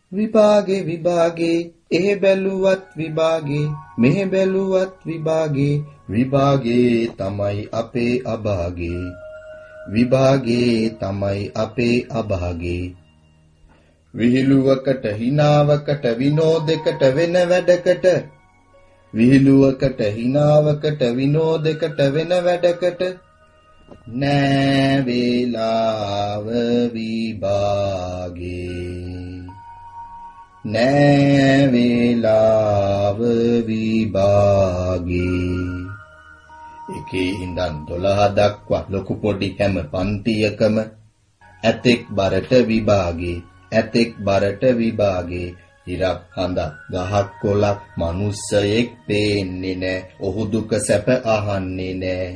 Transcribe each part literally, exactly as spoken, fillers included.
විභාගේ විභාගේ එහෙ බැලුවත් විභාගේ මෙහෙ බැලුවත් විභාගේ විභාගේ තමයි අපේ අභාගේ විභාගේ තමයි අපේ අභාගේ විහිළුවකට හිනාවකට විනෝදයකට වෙන වැඩකට විහිළුවකට හිනාවකට විනෝදයකට වෙන වැඩකට නෑ වේලාව විභාගේ නෑ වේලාව විභාගේ එකේ ඉඳන් දොළහ දක්වා ලොකු පොඩි හැම පන්තියකම ඇතෙක් බරට විභාගේ ඇතෙක් බරට විභාගේ ඉරක් හඳක් ගහක් කොළක් මිනිස්සෙක් පේන්නේ නෑ ඔහු දුක සැප අහන්නේ නෑ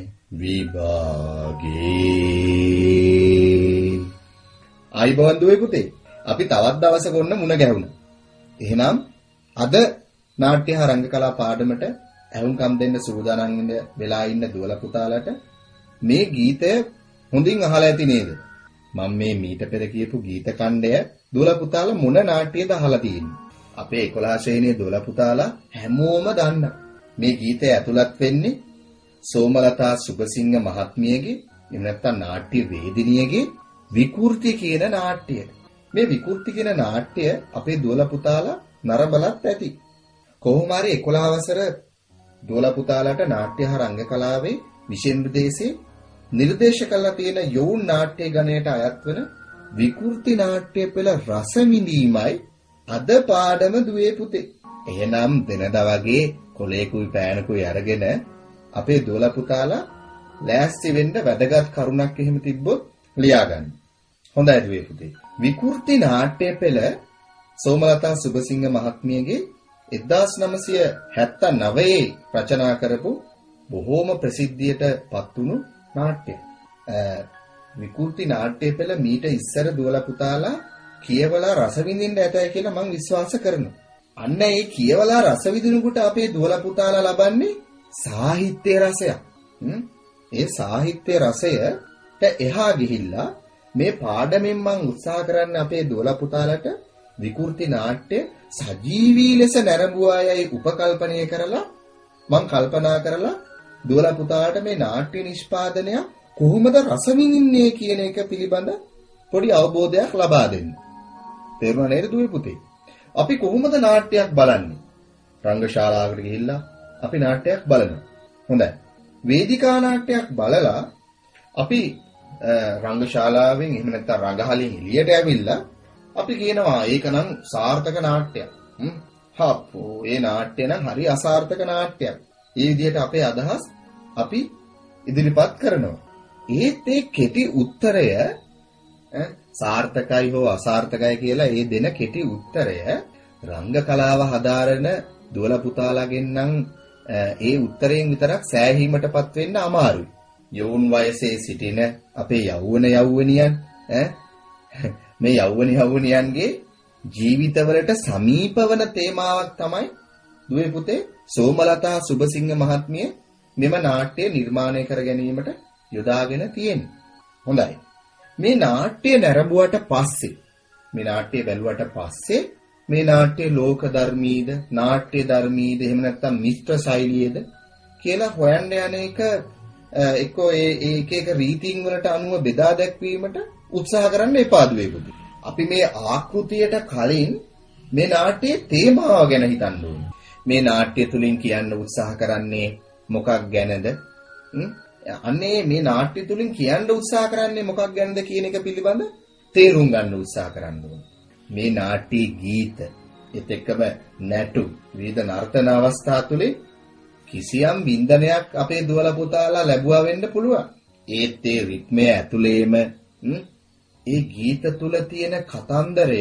විභාගේ ආයි බවන්දුවේ පුතේ අපි තවත් දවසක ඔන්න මුණ ගැහුණා. එහෙනම් අද නාට්‍ය හා රංග කලා පාඩමට ඇහුම්කම් දෙන්න සූදානම් වෙලා ඉන්න දුවලා පුතාලට මේ ගීතය හොඳින් අහලා ඇති නේද? මම මේ මීට පෙර කියපු ගීත ඛණ්ඩය දුවලා පුතාලා මොන නාට්‍යයද අහලා තියෙන්නේ? අපේ එකොළහ ශ්‍රේණියේ දුවලා පුතාලා හැමෝම දන්නා. මේ ගීතය ඇතුළත් වෙන්නේ සෝමලතා සුබසිංහ මහත්මියගේ එහෙම නැත්නම් නාට්‍ය වේදිනියගේ විකෘති කියන නාට්‍යය. මේ විකෘති කියන නාට්‍ය අපේ දුවලා පුතාලා නරඹලත් ඇති. කොහොම හරි එකොළහ වසර දුවලා පුතාලාට නාට්‍ය හා රංග කලාවේ විශේෂ ප්‍රදේශයේ නිර්දේශ කළා තියෙන යෝන් නාට්‍ය ගණයට අයත් වෙන විකෘති නාට්‍ය පෙළ රස විඳීමයි අද පාඩම දුවේ පුතේ. එහෙනම් දෙනදා වගේ කොලේකුයි පෑනකුයි අරගෙන අපේ දුවලා පුතාලා ලෑස්ති වෙන්න වැදගත් කරුණක් එහෙම තිබ්බොත් ලියා ගන්න. හොඳයි දුවේ පුතේ. විකෘති නාට්‍ය පෙළ සෝමලතා සුබසිංහ මහත්මියගේ එක්දාස් නවසිය හැත්තෑ නවයේ රචනා කරපු බොහෝම ප්‍රසිද්ධියට පත් වුණු නාට්‍යය. විකෘති නාට්‍ය පෙළ මීට ඉස්සර දුවලා පුතාලා කියවලා රස විඳින්න ඇතයි කියලා මම විශ්වාස කරනවා. අන්න ඒ කියවලා රස විඳිනකොට අපේ දුවලා පුතාලා ලබන්නේ සාහිත්‍ය රසයක්. ඒ සාහිත්‍ය රසයට එහා ගිහිල්ලා මේ පාඩමෙන් මම උත්සාහ කරන්නේ අපේ දුවලා පුතාලට විකෘති නාට්‍ය සජීවී ලෙස නැරඹුවායයි උපකල්පනය කරලා මම කල්පනා කරලා දුවලා පුතාලට මේ නාට්‍ය නිෂ්පාදනය කොහොමද රස විඳින්නේ කියන එක පිළිබඳ පොඩි අවබෝධයක් ලබා දෙන්න. තේරුණා නේද දුවේ පුතේ? අපි කොහොමද නාට්‍යයක් බලන්නේ? රංගශාලාවකට ගිහිල්ලා අපි නාට්‍යයක් බලනවා. හොඳයි. වේදිකා නාට්‍යයක් බලලා අපි රංගශාලාවෙන් එහෙම නැත්නම් රඟහලින් එළියට ඇවිල්ලා අපි කියනවා ඒකනම් සාර්ථක නාට්‍යයක්. හ්ම්. හප්පෝ ඒ නාට්‍ය නම් හරි අසාර්ථක නාට්‍යයක්. ඒ විදිහට අපේ අදහස් අපි ඉදිරිපත් කරනවා. ඒත් ඒ කෙටි උත්තරය සාර්ථකයි හෝ අසාර්ථකයි කියලා ඒ දෙන කෙටි උත්තරය රංග කලාව හදාරන දුවලා පුතාලාගෙන් නම් ඒ උත්තරයෙන් විතරක් සෑහීමටපත් වෙන්න අමාරුයි. යෝන් වයසේ සිටින අපේ යෞවන යෞවනියන් මේ යෞවන යෞවනියන්ගේ ජීවිතවලට සමීප වන තේමාවක් තමයි දුවේ පුතේ සෝමලතා සුබසිංහ මහත්මිය මෙම නාට්‍ය නිර්මාණය කර ගැනීමට යොදාගෙන තියෙන්නේ. හොඳයි. මේ නාට්‍ය නැරඹුවට පස්සේ මේ නාට්‍ය බැලුවට පස්සේ මේ නාට්‍ය ලෝක ධර්මීද නාට්‍ය ධර්මීද එහෙම නැත්නම් මිශ්‍ර ශෛලියේද කියලා හොයන්න යන එක එක්කෝ ඒ එක එක රීතීන් වලට අනුව බෙදා දැක්වීමට උත්සාහ කරන්න එපා දුවේ පුතේ. අපි මේ ආකෘතියට කලින් මේ නාට්‍යයේ තේමාව ගැන හිතන්න ඕනේ. මේ නාට්‍ය තුලින් කියන්න උත්සාහ කරන්නේ මොකක් ගැනද? අනේ මේ නාට්‍ය තුලින් කියන්න උත්සාහ කරන්නේ මොකක් ගැනද කියන එක පිළිබඳ තේරුම් ගන්න උත්සාහ කරන්න ඕනේ. මේ නාට්‍ය ගීත ඒත් එක්කම නැටු විවිධ නර්තන අවස්ථා තුලින් කිසියම් වින්දනයක් අපේ දුවලා පුතාලා ලැබුවා වෙන්න පුළුවන්. ඒත් ඒ රිද්මය ඇතුළේම ඒ ගීත තුල තියෙන කතන්දරය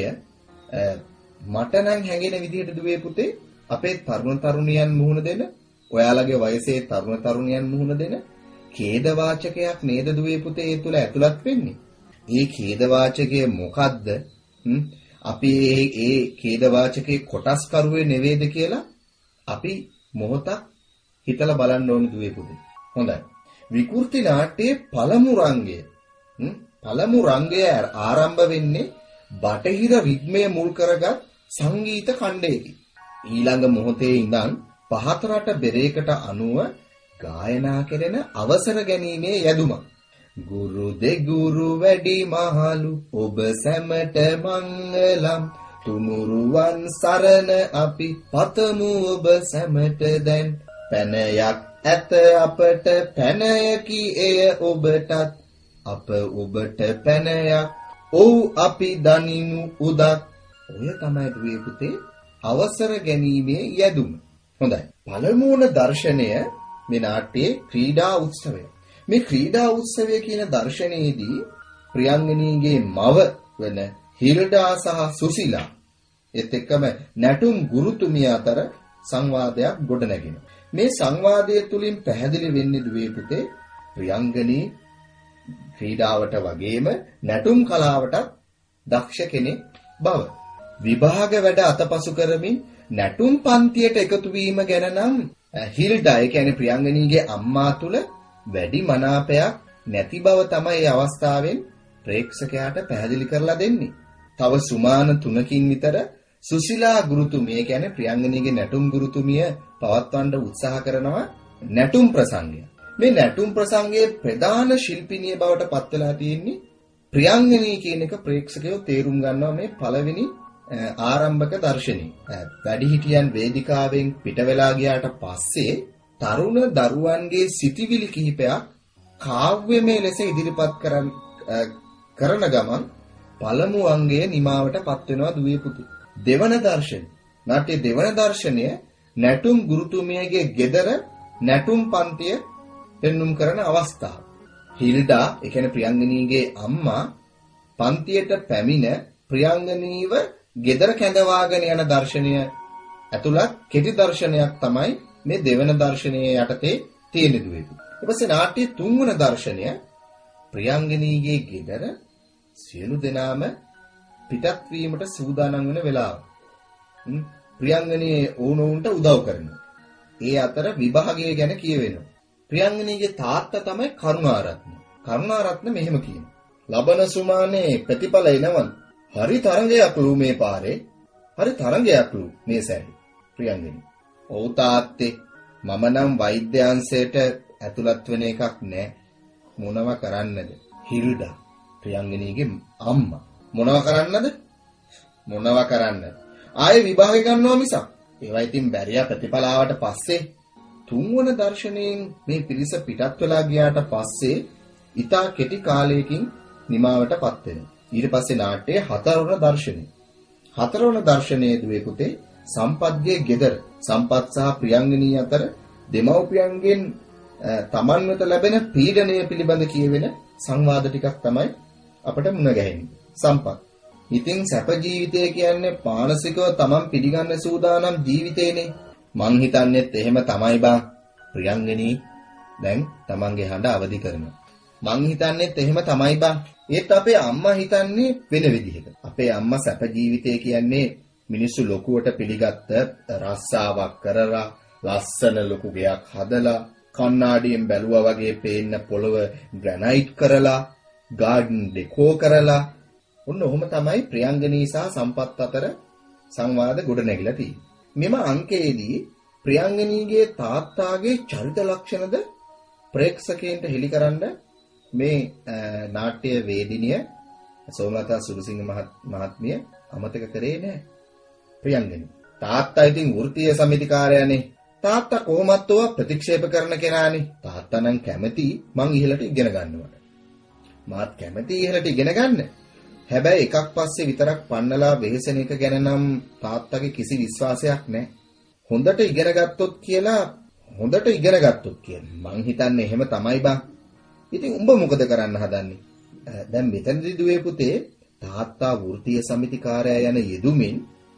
මට නම් හැඟෙන විදිහට දුවේ පුතේ අපේ තරුණ තරුණියන් මුහුණ දෙන ඔයාලගේ වයසේ තරුණ තරුණියන් මුහුණ දෙන ඛේදවාචකයක් නේද දුවේ පුතේ ඒ තුල ඇතුළත් වෙන්නේ. ඒ ඛේදවාචකය මොකද්ද? අපි ඒ ඒ ඛේදවාචකයේ කොටස් කරුවේ නෙවෙයිද කියලා අපි මොහොතක් හිතලා බලන්න ඕනේ දුවේ පුතේ. හොඳයි. විකෘති නාට්‍යයේ පළමු රංගය පළමු රංගය ආරම්භ වෙන්නේ බටහිර රිද්මය මුල් කරගත් සංගීත ඛණ්ඩයකි. ඊළඟ මොහොතේ ඉඳන් පහතරට බෙරේකට අනුව ගායනා කෙරෙන අවසර ගැනීමේ යෙදුමක්. ගුරු දෙගුරු වැඩි මහලු ඔබ සැමට මංගලම් තුනුරුවන් සරණ අපි පතමු ඔබ සැමට දැන් පැනයක් ඇත අපට පැනයකි එය ඔබටත් අප ඔබට පැනයක් ඔව් අපි දනිමු උදක්. ඔය තමයි දුවේ පුතේ අවසර ගැනීමේ යෙදුම. හොඳයි. පළමුවන දර්ශනය මේ නාට්‍යයේ ක්‍රීඩා උත්සවය. මේ ක්‍රීඩා උත්සවය කියන දර්ශනයේදී ප්‍රියංගනීගේ මව වෙන හිල්ඩා සහ සුසිලා ඒත් එක්කම නැටුම් ගුරුතුමිය අතර සංවාදයක් ගොඩනැගෙනවා. මේ සංවාදය තුලින් පැහැදිලි වෙන්නේ දුවේ පුතේ ප්‍රියංගනී ක්‍රීඩාවට වගේම නැටුම් කලාවට දක්ෂ කෙනෙක් බව. විභාග වැඩ අතපසු කරමින් නැටුම් පන්තියට එකතු වීම ගැන නම් හිල්ඩා ඒ කියන්නේ ප්‍රියංගනීගේ අම්මා තුල වැඩි මනාපයක් නැති බව තමයි මේ අවස්ථාවෙන් ප්‍රේක්ෂකයාට පැහැදිලි කරලා දෙන්නේ. තව සුමාන තුනකින් විතර සුසිලා ගුරුතුමිය කියන්නේ ප්‍රියංගනීගේ නැටුම් ගුරුතුමිය පවත්වන්න උත්සාහ කරනවා නැටුම් ප්‍රසංගය. මේ නැටුම් ප්‍රසංගයේ ප්‍රධාන ශිල්පිනිය බවට පත් වෙලා තියෙන්නේ ප්‍රියංගනී කියන එක ප්‍රේක්ෂකයෝ තේරුම් ගන්නවා මේ පළවෙනි ආරම්භක දර්ශනයේ. වැඩිහිටියන් වේදිකාවෙන් පිට වෙලා ගියාට පස්සේ තරුණ දරුවන්ගේ සිටිවිලි කිහිපයක් කාව්‍යමය ලෙස ඉදිරිපත් කරන කරන ගමන් පළමු අංගයේ නිමාවටපත් වෙනවා දුවේ පුතේ. දෙවන දර්ශනය. නාට්‍ය දෙවන දර්ශනය නැටුම් ගුරුතුමියගේ ගෙදර නැටුම් පන්තිය පෙන්눔 කරන අවස්ථාව. හිල්ඩා ඒ කියන්නේ ප්‍රියංගනීගේ අම්මා පන්තියට පැමිණ ප්‍රියංගනීව ගෙදර කැඳවාගෙන යන දර්ශනය ඇතුළත් කෙටි දර්ශනයක් තමයි මේ දෙවන දර්ශනයේ යටතේ තියෙන දුවේ. ඊට පස්සේ නාට්‍යයේ තුන්වන දර්ශනය ප්‍රියංගනීගේ ගෙදර සියලු දෙනාම පිටත් වීමට සූදානම් වෙන වෙලාව. ප්‍රියංගනී ඕනෝන්ට උදව් කරනවා. ඒ අතර විභාගය ගැන කියවෙනවා. ප්‍රියංගනීගේ තාත්තා තමයි කරුණාරත්න. කරුණාරත්න මෙහෙම කියනවා. ලබන සුමානේ ප්‍රතිඵල එනවන්. හරි තරංගයක් ලු මේ පාරේ. හරි තරංගයක් ලු මේ සැරේ. ප්‍රියංගනී. ඔව් තාත්තේ මම නම් වෛද්‍යාංශයට ඇතුළත් වෙන එකක් නෑ. මොනව කරන්නද? හිල්ඩා ප්‍රියංගනීගේ අම්මා. මොනව කරන්නද? මොනව කරන්නද? ආයේ විභාගය ගන්නවා මිසක්. ඒවා ඉතින් බැරියා ප්‍රතිඵල ආවට පස්සේ තුන්වන දර්ශනයෙන් මේ පිරිස පිටත් වෙලා ගියාට පස්සේ ඊටා කෙටි කාලයකින් නිමාවටපත් වෙනවා. ඊට පස්සේ නාට්‍යයේ හතරවන දර්ශනය. හතරවන දර්ශනයේ දුවේ පුතේ සම්පත්ගේ ගෙදර සම්පත් සහ ප්‍රියංගනී අතර දෙමව්පියන්ගෙන් තමන් වෙත ලැබෙන පීඩනය පිළිබඳ කියවෙන සංවාද ටිකක් තමයි අපිට මුණ ගැහෙන්නේ. සම්පත්. ඉතින් සැප ජීවිතය කියන්නේ මානසිකව තමන් පිළිගන්න සූදානම් ජීවිතේනේ. මං හිතන්නේත් එහෙම තමයි බා. ප්‍රියංගනී දැන් තමන්ගේ හඬ අවදි කරනවා. මං හිතන්නේත් එහෙම තමයි බා. ඒත් අපේ අම්මා හිතන්නේ වෙන විදිහකට. අපේ අම්මා සැප ජීවිතය කියන්නේ මිනිස්සු ලොකුවට පිළිගත්ත රස්සාවක් කරලා ලස්සන ලොකු ගෙයක් හදලා කණ්ණාඩියෙන් බැලුවා වගේ පේන්න පොළව ග්‍රැනයිට් කරලා ගාඩන් ඩෙකෝ කරලා ඔන්න ඔහොම තමයි ප්‍රියංගනී සහ සම්පත් අතර සංවාද ගොඩ නැගිලා තියෙන්නේ. මෙම අංකයේදී ප්‍රියංගනීගේ තාත්තාගේ චරිත ලක්ෂණද ප්‍රේක්ෂකයන්ට හෙළිකරන්න මේ නාට්‍ය වේදිනිය සෝමලතා සුරුසිංහ මහත්මිය අමතක කරේ නැහැ. ප්‍රියංගනී තාත්තා ඉතින් වෘත්තීය සමිතිකාරයානේ. තාත්තා කොහොමත් ඔවා ප්‍රතික්ෂේප කරන කෙනානේ. තාත්තා නම් කැමති මං ඉහළට ඉගෙන ගන්නවට. මාත් කැමති ඉහළට ඉගෙන ගන්න. හැබැයි එකක් පස්සේ විතරක් පන්නලා වෙහෙසෙන එක ගැන නම් තාත්තගේ කිසි විශ්වාසයක් නැහැ. හොඳට ඉගෙන ගත්තොත් කියලා හොඳට ඉගෙන ගත්තොත් කියලා. මං හිතන්නේ එහෙම තමයි බං. ඉතින් උඹ මොකද කරන්න හදන්නේ? දැන් මෙතනදී දුවේ පුතේ තාත්තා වෘත්තීය සමිතිකාරයා යන යෙදුමින්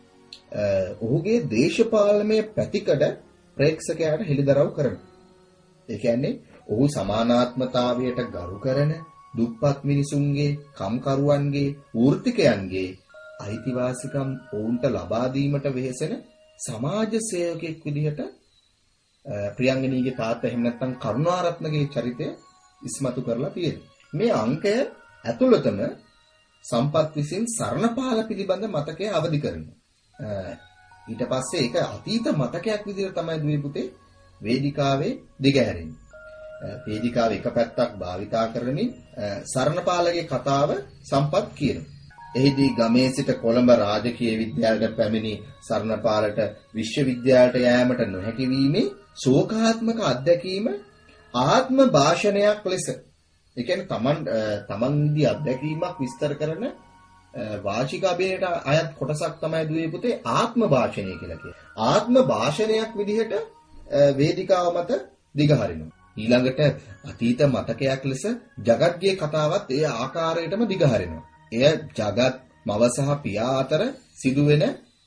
ඔහුගේ දේශපාලනයේ පැතිකඩ ප්‍රේක්ෂකයාට හෙළිදරව් කරනවා. ඒ කියන්නේ ඔහු සමානාත්මතාවයට ගරු කරන දුප්පත් මිනිසුන්ගේ, කම්කරුවන්ගේ, වෘත්තිකයන්ගේ අයිතිවාසිකම් ඔවුන්ට ලබා දීමට වෙහෙසෙන සමාජ සේවකයෙක් විදිහට ප්‍රියංගනීගේ තාත්තා එහෙම නැත්නම් කරුණාරත්නගේ චරිතය ඉස්මතු කරලා තියෙනවා. මේ අංකය ඇතුළතම සම්පත් විසින් සරණපාල පිළිබඳ මතකය අවදි කරනවා. ඊට පස්සේ ඒක අතීත මතකයක් විදිහට තමයි දුවේ පුතේ වේදිකාවේ දිගහැරෙන්නේ. වේදිකාවේ එක පැත්තක් භාවිතා කරමින් සරණපාලගේ කතාව සම්පත් කියනවා. එහිදී ගමේ සිට කොළඹ රාජකීය විද්‍යාලයට පැමිණි සරණපාලට විශ්වවිද්‍යාලයට යෑමට නොහැකි වීමේ ශෝකාත්මක අත්දැකීම ආත්ම භාෂණයක් ලෙස, ඒ කියන්නේ තමන් තමන්ගේ අත්දැකීමක් විස්තර කරන වාචික අභිනයට අයත් කොටසක් තමයි දුවේ පුතේ ආත්ම භාෂණය කියලා කියන්නේ. ආත්ම භාෂණයක් විදිහට වේදිකාව මත දිගහරිනවා. ඊළඟට අතීත මතකයක් ලෙස ජගත්ගේ කතාවත් ඒ ආකාරයටම දිගහරිනවා. එය ජගත් මව සහ පියා අතර සිදුවෙන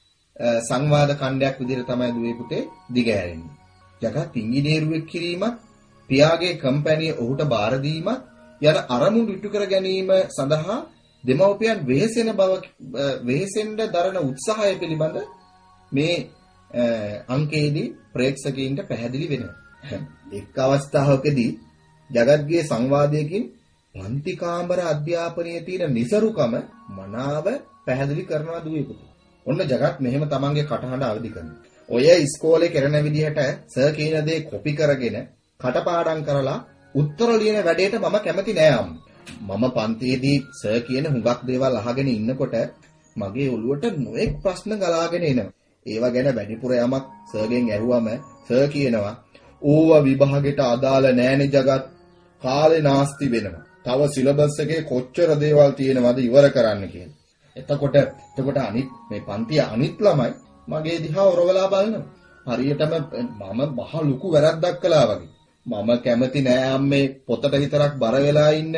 සංවාද ඛණ්ඩයක් විදිහට තමයි දුවේ පුතේ දිගහැරෙන්නේ. ජගත් ඉංජිනේරුවෙක් කිරීමත්, පියාගේ කම්පැනි ඔහුට බාර දීමත් යන අරමුණු ඉටු කර ගැනීම සඳහා දෙමව්පියන් වෙහෙසෙන බව වෙහෙසෙන්න දරන උත්සාහය පිළිබඳ මේ අංකයේදී ප්‍රේක්ෂකයින්ට පැහැදිලි වෙනවා. එක් අවස්ථාවකදී ජගත්ගේ සංවාදයකින් පන්ති කාමර අධ්‍යාපනයේ තියෙන નિසරුකම මනාව පැහැදිලි කරනවා දුවේ පුතේ. ඔන්න ජගත් මෙහෙම තමන්ගේ කටහඬ අවදි කරනවා. ඔය ඉස්කෝලේ කරන විදිහට සර් කියන දේ කොපි කරගෙන කටපාඩම් කරලා උත්තර ලියන වැඩේට මම කැමති නෑ අම්මා. මම පන්තියේදී සර් කියන හුඟක් දේවල් අහගෙන ඉන්නකොට මගේ ඔළුවට නොඑක් ප්‍රශ්න ගලාගෙන එනවා. ඒවා ගැන වැඩිපුර යමක් සර්ගෙන් ඇහුවම සර් කියනවා ඕවා විභාගෙට අදාළ නෑනේ ජගත්, කාලේ නාස්ති වෙනවා. තව සිලබස් එකේ කොච්චර දේවල් තියෙනවද ඉවර කරන්න කියලා. එතකොට එතකොට අනිත් මේ පන්තිය අනිත් ළමයි මගේ දිහා ඔරවලා බලනවා. හරියටම මම මහ ලොකු වැරද්දක් කළා වගේ. මම කැමති නෑ අම්මේ පොතට විතරක් බර වෙලා ඉන්න.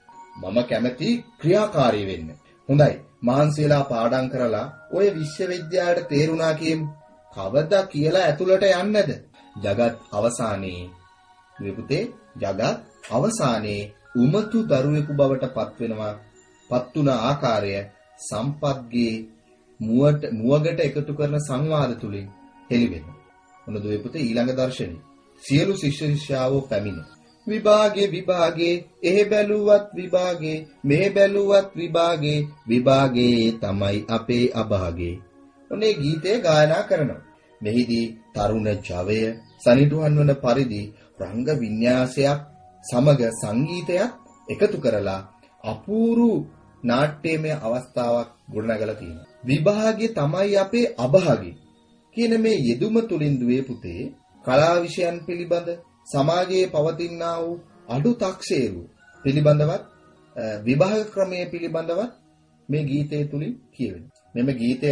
මම කැමති ක්‍රියාකාරී වෙන්න. හොඳයි. මහන්සි වෙලා පාඩම් කරලා ඔය විශ්වවිද්‍යාලයට තේරුණා කියමු. කවදා කියලා ඇතුළට යන්නද? ජගත් අවසානයේ මේ පුතේ ජගත් අවසානයේ උමතු දරුවෙකු බවට පත් වෙනවා. පත් වුණ ආකාරය සම්පත්ගේ මුවට මුවගට එකතු කරන සංවාද තුලින් හෙළි වෙනවා. මොන දුවේ පුතේ ඊළඟ දර්ශනේ. සියලු ශිෂ්‍ය ශිෂ්‍යාවෝ පැමිණ විභාගේ විභාගේ එහෙ බැලුවත් විභාගේ මෙහෙ බැලුවත් විභාගේ විභාගේ තමයි අපේ අභාගේ. ඔන්නේ ගීතය ගායනා කරනවා. මෙහිදී තරුණ ජවය සනිටුහන් වන පරිදි රංග වින්‍යාසයක් සමග සංගීතයක් එකතු කරලා අපූරු නාට්‍යමය අවස්ථාවක් ගොඩනගලා තියෙනවා. විභාගේ තමයි අපේ අභාගේ කියන මේ යෙදුම තුලින් දුවේ පුතේ කලා විෂයන් පිළිබඳ සමාජයේ පවතිනා වූ අඩු තක්සේරු පිළිබඳවත් විභාග ක්‍රමයේ පිළිබඳවත් මේ ගීතය තුලින් කියවෙනවා. මෙම ගීතයේ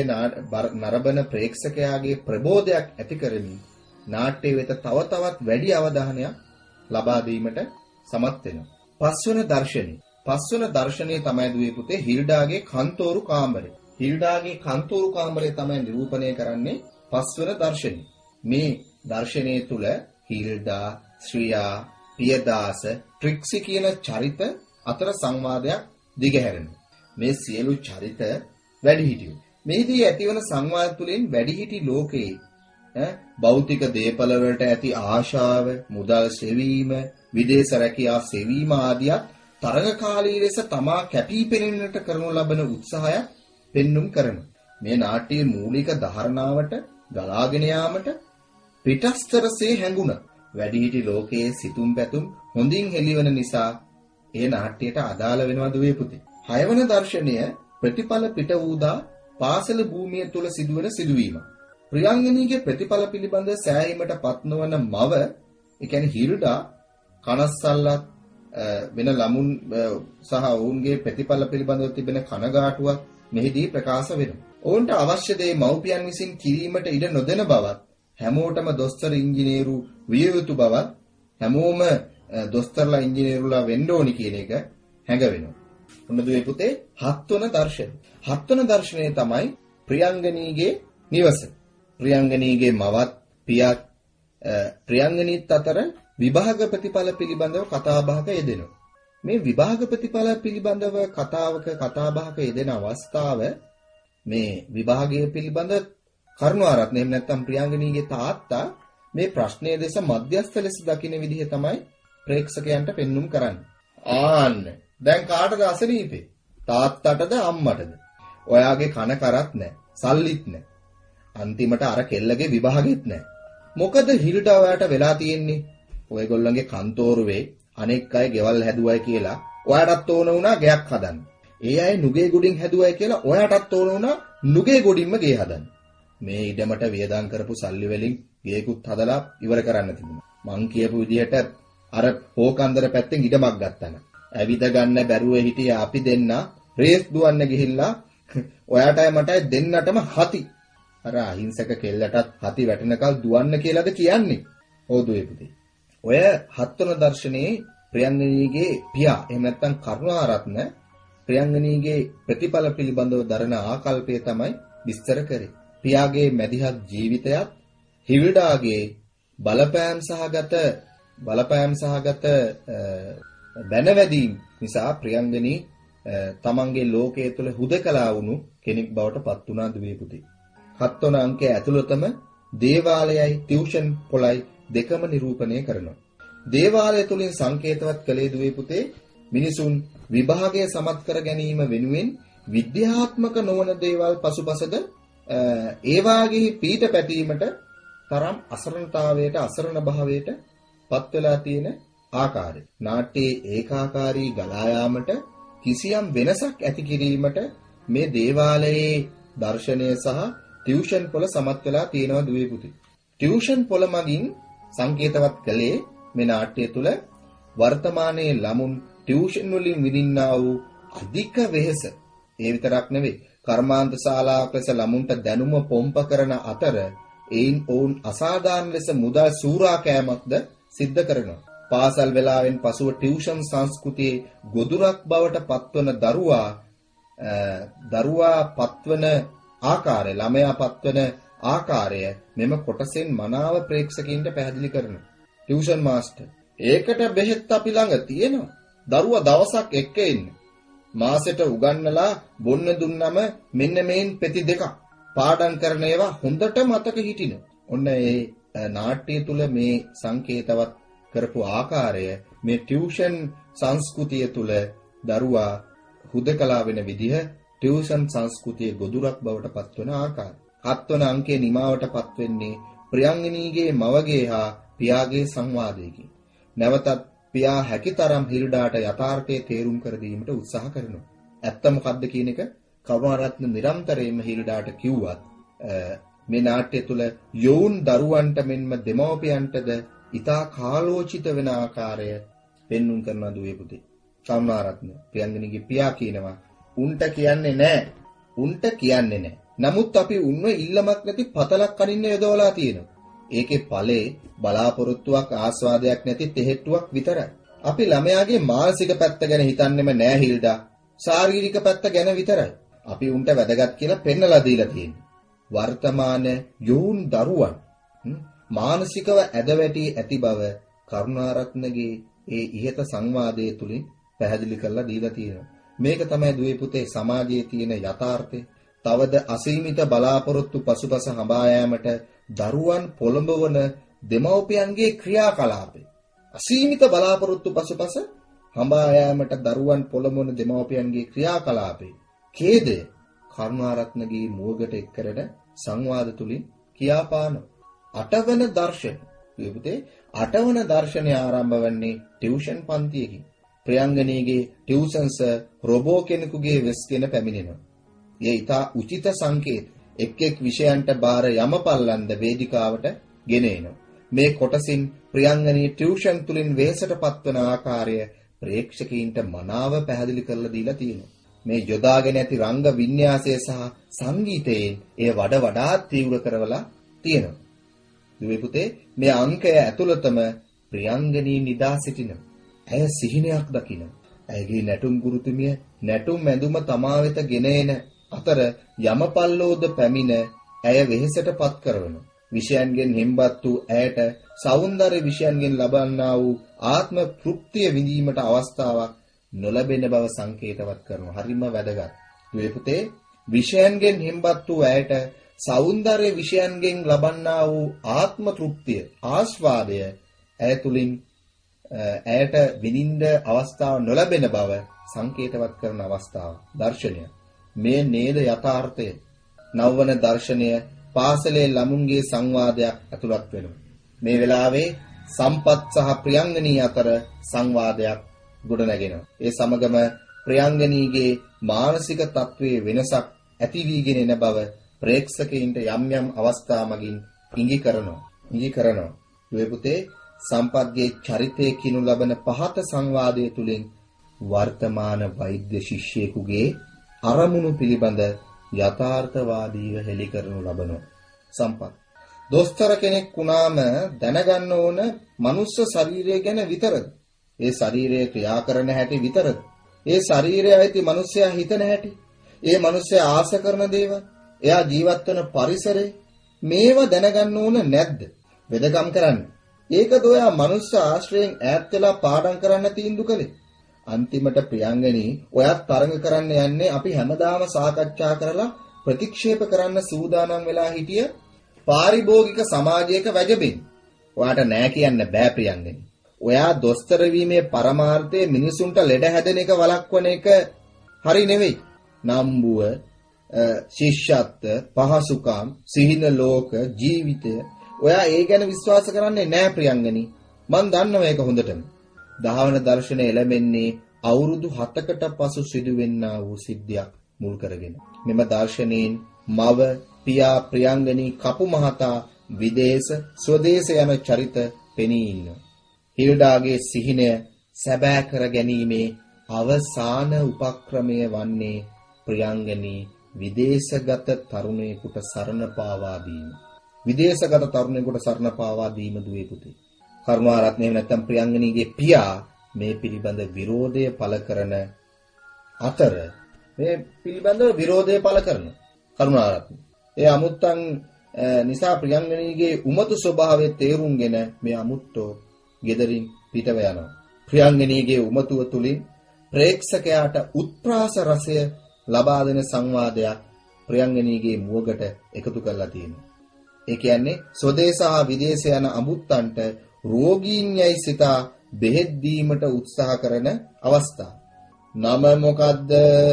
නරඹන ප්‍රේක්ෂකයාගේ ප්‍රබෝධයක් ඇති කරමින් නාට්‍ය වෙත තව තවත් වැඩි අවධානයක් ලබා දීමට සමත් වෙනවා. පස්වන දර්ශනය. පස්වන දර්ශනය තමයි දුවේ පුතේ හිල්ඩාගේ කන්තෝරු කාමරය. හිල්ඩාගේ කන්තෝරු කාමරය තමයි නිරූපණය කරන්නේ පස්වන දර්ශනය. මේ දර්ශනය තුල හිල්ඩා, ශ්‍රියා, පියදාස, ට්‍රික්සි කියන චරිත අතර සංවාදයක් දිගහැරෙනවා. මේ සියලු චරිත වැඩිහිටියෝ. මේදී ඇතිවන සංවාද තුළින් වැඩිහිටි ලෝකයේ භෞතික දේපල වලට ඇති ආශාව, මුදල් සෙවීම, විදේශ රැකියා සෙවීම ආදිය තරගකාලී ලෙස තමා කැපී පෙනෙන්නට කරනු ලබන උත්සාහය පෙන්눔 කරනවා. මේ නාට්‍යයේ මූලික ධාරණාවට ගලාගෙන යාමට පිටස්තරසේ හැඟුණා. වැඩිහිටි ලෝකයේ සිතුම් පැතුම් හොඳින් හෙළිවන නිසා ඒ නාට්‍යයට අදාළ වෙනවා දුවේ පුතේ. හයවන දර්ශනය ප්‍රතිඵල පිට වූදා පාසල භූමිය තුල සිදුවන සිදුවීම. ප්‍රියංගනීගේ ප්‍රතිඵල පිළිබඳ සෑහීමට පත් නොවන මව, ඒ කියන්නේ හිල්ඩා කනස්සල්ලත් වෙන ළමුන් සහ ඔවුන්ගේ ප්‍රතිඵල පිළිබඳව තිබෙන කනගාටුවක් මෙහිදී ප්‍රකාශ වෙනවා. ඔවුන්ට අවශ්‍ය දේ මව්පියන් විසින් කිරීමට ඉඩ නොදෙන බවත්, හැමෝටම දොස්තර ඉංජිනේරු විය යුතු බවත්, හැමෝම දොස්තරලා ඉංජිනේරුලා වෙන්න ඕනි කියන එක හැඟවෙනවා. මොනද මේ පුතේ හත්වන දර්ශනය. හත්වන දර්ශනය තමයි ප්‍රියංගනීගේ නිවස. ප්‍රියංගනීගේ මවත් පියත් ප්‍රියංගනීත් අතර විභාග ප්‍රතිඵල පිළිබඳව කතා බහක යෙදෙනවා. මේ විභාග ප්‍රතිඵල පිළිබඳව කතාවක කතා බහක යෙදෙන අවස්ථාව මේ විභාගයේ පිළිබඳ කරුණාරත්න එහෙම නැත්නම් ප්‍රියංගනීගේ තාත්තා මේ ප්‍රශ්නයේ දෙස මධ්‍යස්ථ ලෙස දකින විදිහ තමයි ප්‍රේක්ෂකයන්ට පෙන්눔 කරන්නේ. ආන්න දැන් කාටද අසනීපේ? තාත්තටද අම්මටද? ඔයාගේ කන කරත් නැහැ. සල්ලිත් නැහැ. අන්තිමට අර කෙල්ලගේ විභාගෙත් නැහැ. මොකද හිල්ඩා ඔයාට වෙලා තියෙන්නේ? ඔයගොල්ලන්ගේ කන්තෝරුවේ අනෙක් අය ගෙවල් හැදුවයි කියලා ඔයාටත් ඕන වුණා ගෙයක් හදන්න. ඒ අය නුගේ ගොඩින් හැදුවයි කියලා ඔයාටත් ඕන වුණා නුගේ ගොඩින්ම ගේ හදන්න. මේ ඉඩමට වියදම් කරපු සල්ලි වලින් ගේකුත් හදලා ඉවර කරන්න තිබුණා. මං කියපු විදිහට අර හෝකන්දර පැත්තෙන් ඉඩමක් ගත්තා. ඇවිද ගන්න බැරුව හිටිය අපි දෙන්න රේස් දුවන්න ගිහිල්ලා ඔයාටයි මටයි දෙන්නටම හති. අර අහිංසක කෙල්ලටත් හති වැටෙනකල් දුවන්න කියලාද කියන්නේ? ඕදුවේ පුතේ. ඔය හත්වන දර්ශනයේ ප්‍රියංගනීගේ පියා එහෙම නැත්නම් කරුණාරත්න ප්‍රියංගනීගේ ප්‍රතිඵල පිළිබඳව දරන ආකල්පය තමයි විස්තර කරේ. පියාගේ මැදිහත් ජීවිතයත් හිල්ඩාගේ බලපෑම් සහගත බලපෑම් සහගත බැනවැදීම් නිසා ප්‍රියංගනී තමන්ගේ ලෝකයේ තුල හුදකලා වුණු කෙනෙක් බවට පත් වුණා දුවේ පුතේ. හත්වන අංකයේ ඇතුළතම දේවාලයයි ටියුෂන් පොළයි දෙකම නිරූපණය කරනවා. දේවාලය තුලින් සංකේතවත් කළේ දුවේ පුතේ මිනිසුන් විභාගය සමත් කර ගැනීම වෙනුවෙන් විද්‍යාත්මක නොවන දේවල් පසුපසද ඒ වාගේ පීඨ පැතීමට තරම් අසරණතාවයට අසරණ භාවයට පත් වෙලා තියෙන ආකාරය. නාට්‍යයේ ඒකාකාරී ගලා යාමට කිසියම් වෙනසක් ඇති කිරීමට මේ දේවාලයේ දර්ශනය සහ ටියුෂන් පොළ සමත් වෙලා තියෙනවා දුවේ පුතේ. ටියුෂන් පොළ මගින් සංකේතවත් කළේ මේ නාට්‍ය තුල වර්තමානයේ ළමුන් ටියුෂන් වලින් විඳින්නා වූ අධික වෙහෙස. ඒ විතරක් නෙවෙයි කර්මාන්ත ශාලාවක ලෙස ළමුන්ට දැනුම පොම්ප කරන අතර ඒන් ඔවුන් අසාධාරණ ලෙස මුදල් සූරා කෑමක්ද සිද්ධ කරනවා. පාසල් වේලාවෙන් පසුව ටියුෂන් සංස්කෘතියේ ගොදුරක් බවට පත්වන දරුවා දරුවා පත්වන ආකාරය ළමයා පත්වන ආකාරය මෙම කොටසෙන් මනාව ප්‍රේක්ෂකයින්ට පැහැදිලි කරනවා. ටියුෂන් මාස්ටර් ඒකට බෙහෙත් අපි ළඟ තියෙනවා. දරුවා දවසක් එක්ක ඉන්න. මාසෙට උගන්නලා බොන්න දුන්නම මෙන්න මේන් පෙති දෙකක් පාඩම් කරන ඒවා හොඳට මතක හිටිනවා. ඔන්න ඒ නාට්‍ය තුල මේ සංකේතවත් කරපු ආකාරය මේ ටියුෂන් සංස්කෘතිය තුල දරුවා හුදකලා වෙන විදිහ ටියුෂන් සංස්කෘතියේ ගොදුරක් බවට පත්වන ආකාරය. හත්වන අංකයේ නිමාවටපත් වෙන්නේ ප්‍රියංගනීගේ මවගේ හා පියාගේ සංවාදයකින්. නැවතත් පියා හැකිතරම් හිල්ඩාට යථාර්ථයේ තේරුම් කර දීමට උත්සාහ කරනවා. ඇත්ත මොකද්ද කියන එක කරුණාරත්න නිරන්තරයෙන්ම හිල්ඩාට කිව්වත් මේ නාට්‍ය තුල යෝන් දරුවන්ට මෙන්ම දෙමව්පියන්ටද ඊතා කාලෝචිත වෙන ආකාරය පෙන්눔 කරන දුවේ පුතේ. කරුණාරත්න ප්‍රියංගනීගේ පියා කියනවා උන්ට කියන්නේ නැහැ. උන්ට කියන්නේ නැහැ. නමුත් අපි උන්ව ඉල්ලමක් නැති පතලක් අනින්න යොදවලා තියෙනවා. ඒකේ ඵලේ බලාපොරොත්තුවක් ආස්වාදයක් නැති තෙහෙට්ටුවක් විතරයි. අපි ළමයාගේ මානසික පැත්ත ගැන හිතන්නෙම නෑ හිල්ඩා. ශාරීරික පැත්ත ගැන විතරයි. අපි උන්ට වැදගත් කියලා පෙන්නලා දීලා තියෙන්නේ. වර්තමාන යෝන් දරුවන් මානසිකව ඇදවැටි ඇති බව කරුණාරත්නගේ ඒ ඉහත සංවාදයේ තුලින් පැහැදිලි කරලා දීලා තියෙනවා. මේක තමයි දුවේ පුතේ සමාජයේ තියෙන යථාර්ථය. තවද අසීමිත බලාපොරොත්තු පසුපස හඹා යාමට දරුවන් පොළඹවන දෙමව්පියන්ගේ ක්‍රියාකලාපය. අසීමිත බලාපොරොත්තු පසුපස හඹා යාමට දරුවන් පොළඹවන දෙමව්පියන්ගේ ක්‍රියාකලාපය. ඛේදය කරුණාරත්නගේ මුවගට එක් කරන සංවාද තුලින් කියාපාන අටවන දර්ශන. විපුතේ අටවන දර්ශනය ආරම්භ වන්නේ ටියුෂන් පන්තියකින්. ප්‍රියංගනීගේ ටියුෂන්ස් රොබෝ කෙනෙකුගේ වෙස්ගෙන පැමිණෙනවා. ඒ ඊට උචිත සංකේත එක් එක් විෂයන්ට බාර යමපල්ලන්ද වේදිකාවට ගෙන එනවා. මේ කොටසින් ප්‍රියංගනී ටියුෂන් තුලින් වෙහෙසට පත්වන ආකාරය ප්‍රේක්ෂකයින්ට මනාව පැහැදිලි කරලා දීලා තියෙනවා. මේ යොදාගෙන ඇති රංග වින්‍යාසය සහ සංගීතයෙන් ඒ වඩ වඩාත් තීව්‍ර කරවලා තියෙනවා. දුවේ පුතේ මේ අංකය ඇතුළතම ප්‍රියංගනී නිදා සිටිනවා. ඇය සිහිනයක් දකිනවා. ඇයගේ නැටුම් ගුරුතුමිය නැටුම් ඇඳුම තමා වෙත ගෙන එන අතර යමපල්ලෝද පැමිණ ඇය වෙහෙසටපත් කරනවා. විෂයන්ගෙන් හෙම්බත් වූ ඇයට సౌందර්ය විෂයන්ගෙන් ලබන්නා වූ ආත්ම තෘප්තිය විඳීමට අවස්ථාවක් නොලැබෙන බව සංකේතවත් කරනවා. හරිම වැදගත්. මේ පුතේ විෂයන්ගෙන් හෙම්බත් වූ ඇයට సౌందර්ය විෂයන්ගෙන් ලබන්නා වූ ආත්ම තෘප්තිය ආස්වාදය ඇය තුලින් ඇයට විඳින්න අවස්ථාව නොලැබෙන බව සංකේතවත් කරන අවස්ථාව දර්ශනය. මේ නේද යථාර්ථය. නවවන දර්ශනය පාසලේ ළමුන්ගේ සංවාදයක් ඇතුළත් වෙනවා. මේ වෙලාවේ සම්පත් සහ ප්‍රියංගනී අතර සංවාදයක් ගොඩනගෙනවා. ඒ සමගම ප්‍රියංගනීගේ මානසික තත්වයේ වෙනසක් ඇති වීගෙන එන බව ප්‍රේක්ෂකයින්ට යම් යම් අවස්ථා මගින් ඉඟි කරනවා. ඉඟි කරනවා. දුවේ පුතේ සම්පත්ගේ චරිතයේ කිනු ලබන පහත සංවාදයේ තුලින් වර්තමාන වෛද්‍ය ශිෂ්‍යයෙකුගේ අරමුණු පිළිබඳ යථාර්ථවාදීව හෙළි කරනු ලබනවා. සම්පත් දොස්තර කෙනෙක් වුණාම දැනගන්න ඕන මනුස්ස ශරීරය ගැන විතරද? ඒ ශරීරය ක්‍රියා කරන හැටි විතරද? ඒ ශරීරය ඇති මිනිස්සයා හිතන හැටි, ඒ මිනිස්සයා ආස කරන දේවල්, එයා ජීවත් වෙන පරිසරය මේවා දැනගන්න ඕන නැද්ද? වෙදකම් කරන්න. ඒකද ඔයා මනුස්ස ආශ්‍රයෙන් ඈත් වෙලා පාඩම් කරන්න තීන්දුව කළේ. අන්තිමට ප්‍රියංගනී ඔයත් තරඟ කරන්න යන්නේ අපි හැමදාම සාකච්ඡා කරලා ප්‍රතික්ෂේප කරන්න සූදානම් වෙලා හිටිය පාරිභෝගික සමාජයක වැජබෙන්. ඔයාට නෑ කියන්න බෑ ප්‍රියංගනී. ඔයා දොස්තර වීමේ පරමාර්ථය මිනිසුන්ට ලෙඩ හැදෙන එක වළක්වන එක හරි නෙවෙයි. නම්බුව, ශිෂ්‍යත්ව, පහසුකම්, සිහින ලෝක, ජීවිතය ඔයා ඒ ගැන විශ්වාස කරන්නේ නෑ ප්‍රියංගනී. මන් දන්නවා ඒක හොඳටම. දහවන දර්ශනය එළඹෙන්නේ අවුරුදු හතකට පසු සිදුවෙන්නා වූ සිද්ධියක් මුල් කරගෙන. මෙම දර්ශනයෙන් මව, පියා, ප්‍රියංගනී, කපු මහතා, විදේශ, ස්වදේශ යන චරිත පෙනී ඉන්නවා. හිල්ඩාගේ සිහිනය සැබෑ කර ගැනීමේ අවසාන උපක්‍රමය වන්නේ ප්‍රියංගනී විදේශගත තරුණයෙකුට සරණ පාවා දීම. විදේශගත තරුණයෙකුට සරණ පාවා දීම දුවේ පුතේ. කරුණාරත්නය නැත්නම් ප්‍රියංගනීගේ පියා මේ පිළිබඳ විරෝධය පළ කරන අතර මේ පිළිබඳව විරෝධය පළ කරන කරුණාරත්න. ඒ අමුත්තන් නිසා ප්‍රියංගනීගේ උමතු ස්වභාවය තේරුම්ගෙන මේ අමුත්තෝ ගෙදරින් පිටව යනවා. ප්‍රියංගනීගේ උමතුව තුලින් ප්‍රේක්ෂකයාට උත්ප්‍රාස රසය ලබා දෙන සංවාදයක් ප්‍රියංගනීගේ මුවගට එකතු කරලා තියෙනවා. ඒ කියන්නේ ස්වදේශ හා විදේශ යන අමුත්තන්ට රෝගීන් යයි සිතා බෙහෙත් දීමට උත්සාහ කරන අවස්ථා. නම මොකද්ද?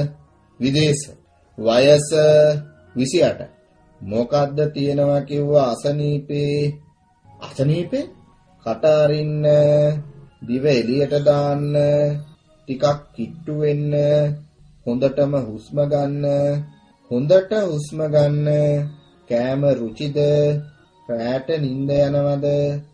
විදේශ. වයස විසි අට. මොකද්ද තියෙනවා කිව්වා? අසනීපේ. අසනීපේ? කට අරින්න, දිව එළියට දාන්න, ටිකක් කිට්ටු වෙන්න, හොඳටම හුස්ම ගන්න, හොඳට හුස්ම ගන්න, කෑම රුචිද, රැට නිින්ද යනවද,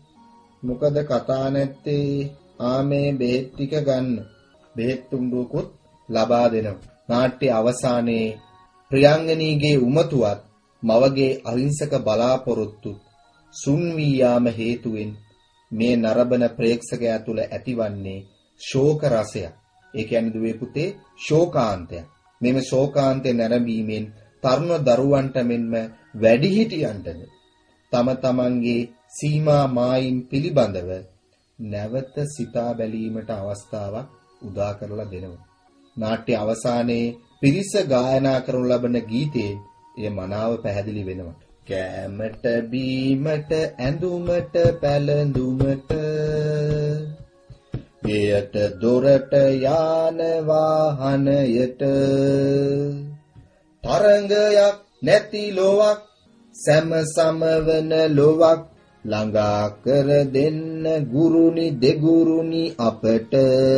මොකද කතා නැත්තේ, ආමේ බෙහෙත් ටික ගන්න. බෙහෙත් තුණ්ඩුවකුත් ලබා දෙනවා. නාට්‍ය අවසානයේ ප්‍රියංගනීගේ උමතුවත් මවගේ අහිංසක බලාපොරොත්තු සුන් වී යාම හේතුවෙන් මේ නරඹන ප්‍රේක්ෂකයා තුළ ඇතිවන්නේ ශෝක රසයක්. ඒ කියන්නේ දුවේ පුතේ ශෝකාන්තයක්. මෙම ශෝකාන්තය නැරඹීමෙන් තරුණ දරුවන්ට මෙන්ම වැඩිහිටියන්ටද තම තමන්ගේ සීමා මායිම් පිළිබඳව නැවත සිතා බැලීමට අවස්ථාවක් උදා කරලා දෙනවා. නාට්‍ය අවසානයේ පිරිස ගායනා කරනු ලබන ගීතයේ එය මනාව පැහැදිලි වෙනවා. කෑමට බීමට ඇඳුමට පැළඳුමට ගෙයට දොරට යාන වාහනයට තරංගයක් නැති ලොවක් සැම සමවන ලොවක් ළඟා කර දෙන්න ගුරුනි දෙගුරුනි අපට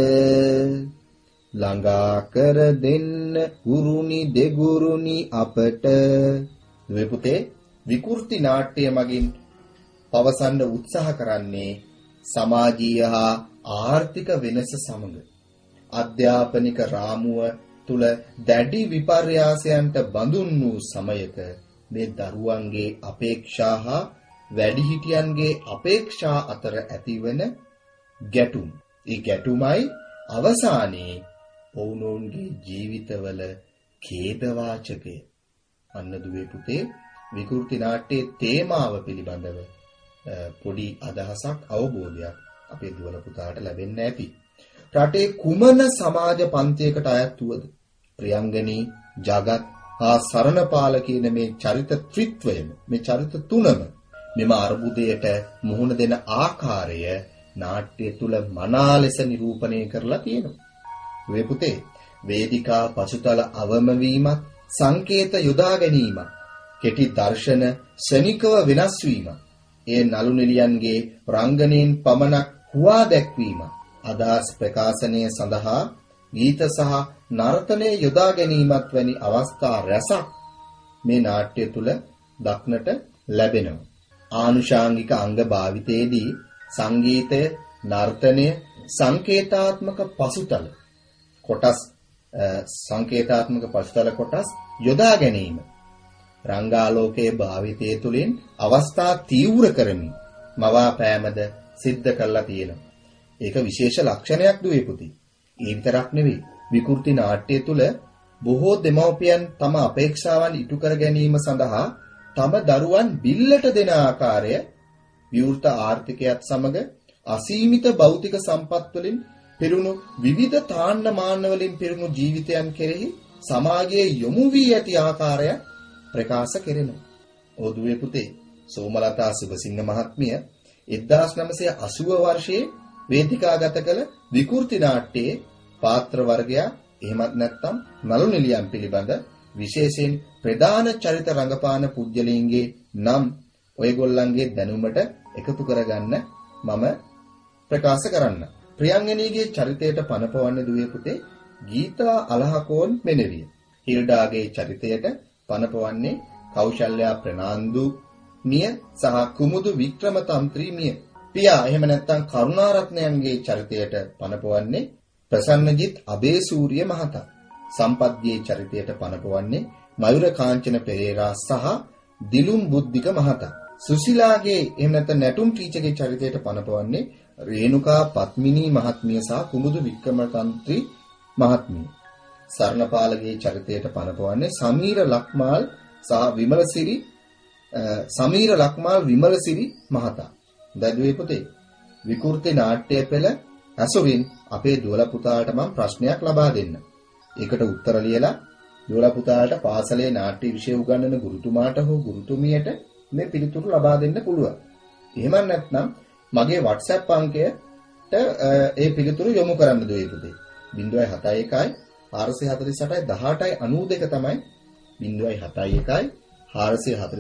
ළඟා කර දෙන්න ගුරුනි දෙගුරුනි අපට. දුවේ පුතේ විකෘති නාට්‍ය මගින් පවසන්න උත්සාහ කරන්නේ සමාජීය හා ආර්ථික වෙනස සමග අධ්‍යාපනික රාමුව තුල දැඩි විපර්යාසයන්ට බඳුන් වූ සමයක මේ දරුවන්ගේ අපේක්ෂා හා වැඩිහිටියන්ගේ අපේක්ෂා අතර ඇතිවන ගැටුම්. ඒ ගැටුමයි අවසානයේ ඔවුනොවුන්ගේ ජීවිතවල ඛේදවාචකය. අන්න දුවේ පුතේ විකෘති නාට්‍යයේ තේමාව පිළිබඳව පොඩි අදහසක් අවබෝධයක් අපේ දුවල පුතාට ලැබෙන්න ඇති. රටේ කුමන සමාජ පන්තියකට අයත් වුවද ප්‍රියංගනී, ජගත් හා සරණපාල කියන මේ චරිත ත්‍රිත්වයම, මේ චරිත තුනම මෙම අර්බුදයට මුහුණ දෙන ආකාරය නාට්‍ය තුල මනා ලෙස නිරූපණය කරලා තියෙනවා. මේ පුතේ වේදිකා පසුතල අවම වීමත්, සංකේත යොදා ගැනීමත්, කෙටි දර්ශන ශනිකව වෙනස් වීම. ඒ නළු නිලියන්ගේ රංගනයෙන් පමණක් හුවා දැක්වීම. අදහස් ප්‍රකාශනය සඳහා ගීත සහ නර්තනය යොදා ගැනීමත් වැනි අවස්ථා රැසක් මේ නාට්‍ය තුල දක්නට ලැබෙනවා. ආනුෂාංගික අංග භාවිතයේදී සංගීතය, නර්තනය, සංකේතාත්මක පසුතල කොටස් සංකේතාත්මක පසුතල කොටස් යොදා ගැනීම රංගාලෝකයේ භාවිතය තුළින් අවස්ථා තීව්‍ර කරමින් මවා පෑමද සිද්ධ කරලා තියෙනවා. ඒක විශේෂ ලක්ෂණයක් දුවේ පුතේ. ඒ විතරක් නෙවෙයි. විකෘති නාට්‍ය තුළ බොහෝ දෙමව්පියන් තම අපේක්ෂාවන් ඉටු කර ගැනීම සඳහා තම දරුවන් බිල්ලට දෙන ආකාරය විවෘත ආර්ථිකයත් සමග අසීමිත භෞතික සම්පත් වලින් පිරුණු විවිධ තාන්න මාන්න වලින් පිරුණු ජීවිතයන් කෙරෙහි සමාජයේ යොමු වී ඇති ආකාරය ප්‍රකාශ කෙරෙනවා. ඔදුවේ පුතේ සෝමලතා සුබසිංහ මහත්මිය එක්දාස් නවසිය අසූව වර්ෂයේ වේදිකාගත කළ විකෘති නාට්‍යයේ පාත්‍ර වර්ගයා එහෙමත් නැත්නම් නළු නිලියන් පිළිබඳ විශේෂයෙන් ප්‍රධාන චරිත රංගපාන පුද්ගලයන්ගේ නම් ඔයගොල්ලන්ගේ දැනුමට එකතු කරගන්න මම ප්‍රකාශ කරන්න. ප්‍රියංගනීගේ චරිතයට පනපවන්නේ දුවේ පුතේ ගීතා අලහකෝන් මෙනෙවිය. හිල්ඩාගේ චරිතයට පනපවන්නේ කෞශල්‍යා ප්‍රනාන්දු මිය සහ කුමුදු වික්‍රමතන්ත්‍රී මිය. පියා එහෙම නැත්නම් කරුණාරත්නයන්ගේ චරිතයට පනපවන්නේ ප්‍රසන්නජිත් අබේසූරිය මහතා. සම්පත්ගේ චරිතයට පනපවන්නේ මයුර කාංචන පෙරේරා සහ දිලුම් බුද්ධික මහතා. සුසිලාගේ එහෙම නැත්නම් නැටුම් ටීචර්ගේ චරිතයට පනපවන්නේ රේණුකා පත්මිනී මහත්මිය සහ කුමුදු වික්‍රමතන්ත්‍රී මහත්මිය. සර්ණපාලගේ චරිතයට පනපවන්නේ සමීර ලක්මාල් සහ විමලසිරි සමීර ලක්මාල් විමලසිරි මහතා. දැදුවේ පුතේ විකෘති නාට්‍ය පෙළ අසුරින් අපේ දුවල පුතාට මම ප්‍රශ්නයක් ලබා දෙන්න. ඒකට උත්තර ලියලා දුවල පුතාට පාසලේ නාට්‍ය විෂය උගන්වන ගුරුතුමාට හෝ ගුරුතුමියට මේ පිළිතුරු ලබා දෙන්න පුළුවන්. එහෙම නැත්නම් මගේ WhatsApp අංකයට ඒ පිළිතුරු යොමු කරන්න දුවේ පුතේ. ज़ीरो सात एक चार चार आठ एक आठ नौ दो තමයි ज़ीरो सात एक चार चार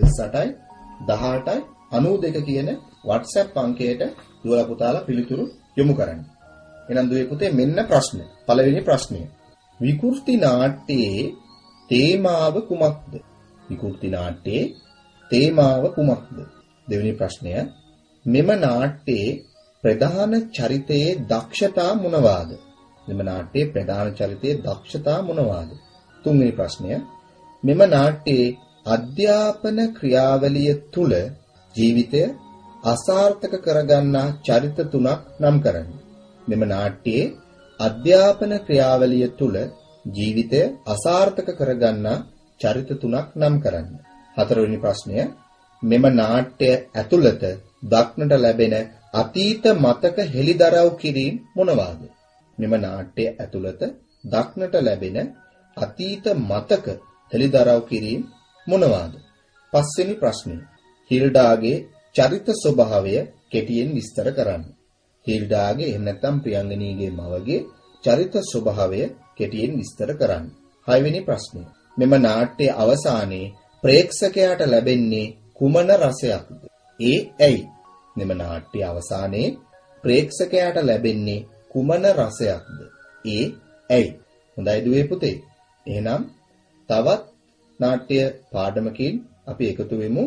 आठ एक आठ नौ दो කියන WhatsApp අංකයට දුවලා පුතාලා පිළිතුරු යොමු කරන්න. එහෙනම් දුවේ පුතේ මෙන්න ප්‍රශ්න. පළවෙනි ප්‍රශ්නය. විකෘති නාට්‍යයේ තේමාව කුමක්ද? විකෘති නාට්‍යයේ තේමාව කුමක්ද? දෙවෙනි ප්‍රශ්නය. මෙම නාට්‍යයේ ප්‍රධාන චරිතයේ දක්ෂතා මොනවාද? මෙම නාට්‍යයේ ප්‍රධාන චරිතයේ දක්ෂතා මොනවාද? තුන්වෙනි ප්‍රශ්නය. මෙම නාට්‍යයේ අධ්‍යාපන ක්‍රියාවලිය තුල ජීවිතය අසාර්ථක කරගන්නා චරිත තුනක් නම් කරන්න. මෙම නාට්‍යයේ අධ්‍යාපන ක්‍රියාවලිය තුල ජීවිතය අසාර්ථක කරගන්නා චරිත තුනක් නම් කරන්න. හතරවෙනි ප්‍රශ්නය. මෙම නාට්‍ය ඇතුළත දක්නට ලැබෙන අතීත මතක හෙළිදරව් කිරීම මොනවාද? මෙම නාට්‍ය ඇතුළත දක්නට ලැබෙන අතීත මතක හෙළිදරව් කිරීම මොනවාද? පස්වෙනි ප්‍රශ්නය. හිල්ඩාගේ චරිත ස්වභාවය කෙටියෙන් විස්තර කරන්න. හිල්ඩාගේ එහෙම නැත්නම් ප්‍රියංගනීගේ මවගේ චරිත ස්වභාවය කෙටියෙන් විස්තර කරන්න. හයවෙනි ප්‍රශ්නය. මෙම නාට්‍යයේ අවසානයේ ප්‍රේක්ෂකයාට ලැබෙන්නේ කුමන රසයක්ද? ඒ ඇයි? මෙම නාට්‍යයේ අවසානයේ ප්‍රේක්ෂකයාට ලැබෙන්නේ කුමන රසයක්ද? ඒ ඇයි? හොඳයි දුවේ පුතේ. එහෙනම් තවත් නාට්‍ය පාඩමකින් අපි එකතු වෙමු.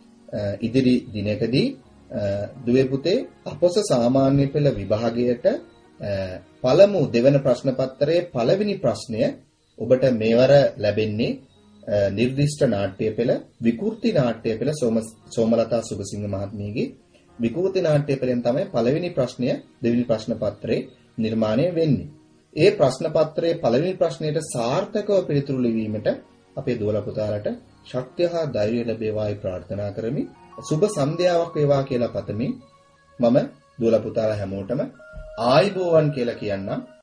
ඉදිරි දිනකදී දුවේ පුතේ අපොස සාමාන්‍ය පෙළ විභාගයට පළමු දෙවන ප්‍රශ්න පත්‍රයේ පළවෙනි ප්‍රශ්නය ඔබට මේවර ලැබෙන්නේ නිර්දිෂ්ට නාට්‍ය පෙළ විකෘති නාට්‍ය පෙළ සෝමලතා සුබසිංහ මහත්මියගේ විකෘති නාට්‍ය පෙළෙන් තමයි පළවෙනි ප්‍රශ්නය දෙවෙනි ප්‍රශ්න පත්‍රයේ නිර්මාණය වෙන්නේ. ඒ ප්‍රශ්න පත්‍රයේ පළවෙනි ප්‍රශ්නයට සාර්ථකව පිළිතුරු ලිවීමට අපේ දුවල පුතාලට ශක්තිය හා ධෛර්යය ලැබේවායි ප්‍රාර්ථනා කරමි. සුබ සන්ධ්‍යාවක් වේවා කියලා පතමින් මම දුවල පුතාලා හැමෝටම ආයිබෝවන් කියලා කියන්නම්.